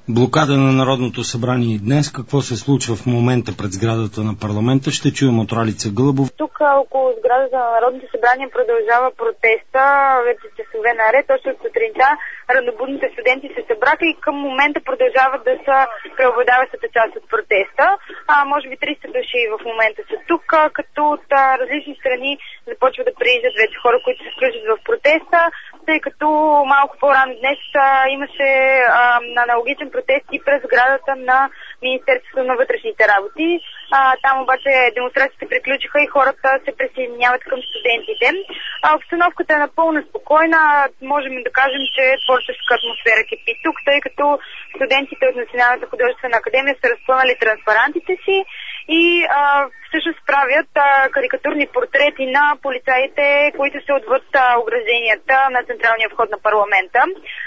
Блокада на Народното събрание днес. Какво се случва в момента пред сградата на парламента? Ще чуем от Ралица Гълъбов. Тук около сградата на Народното събрание продължава протеста. Вече часове наред. Още от сутринта ранобудните студенти се събраха и към момента продължават да са преобладаващата част от протеста. Може би 300 души в момента са тук, като от различни страни започват да приезжат вече хора, които се включат в протеста, тъй като малко по-рано днес имаше аналогичен протест и през сградата на Министерството на вътрешните работи. Там обаче демонстрациите приключиха и хората се присъединяват към студентите. Обстановката е напълно спокойна. Можем да кажем, че творческа атмосфера кипи тук, тъй като студентите от Националната художествена академия са разпънали транспарантите си и всъщност правят карикатурни портрети на полицаите, които са отвъд огражденията на централния вход на парламента.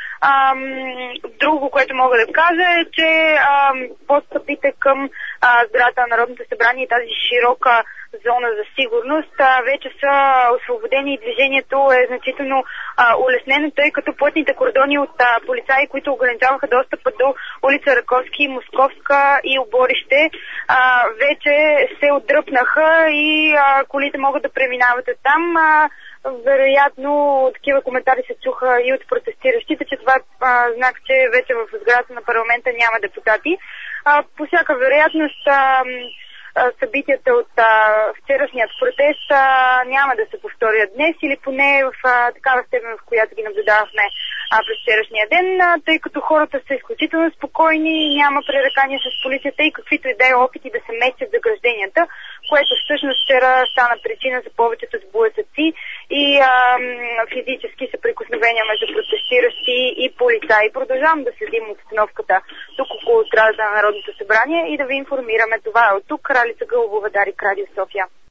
Друго, което мога да кажа е, че подстъпите към сградата на Народното събрание и тази широка зона за сигурност вече са освободени и движението е значително улеснено, тъй като плътните кордони от полицаи, които ограничаваха достъпа до улица Раковски, Московска и Оборище, вече се отдръпнаха и колите могат да преминават там. Вероятно, такива коментари се чуха и от протестиращите, че това е знак, че вече в сградата на парламента няма депутати. По всяка вероятност, събитията от вчерашният протест няма да се повторят днес или поне в такава степен, в която ги наблюдавахме през вчерашния ден, тъй като хората са изключително спокойни, няма пререкания с полицията и каквито и да е опити да се местят загражденията, което всъщност вчера стана причина за повечето сблъсъци и физически съприкосновения между протестиращи и полицаи. Продължавам да следим обстановката тук около сградата на Народното събрание и да ви информираме. Това е от тук. Ралица Гълъбова, Дарик, Радио София.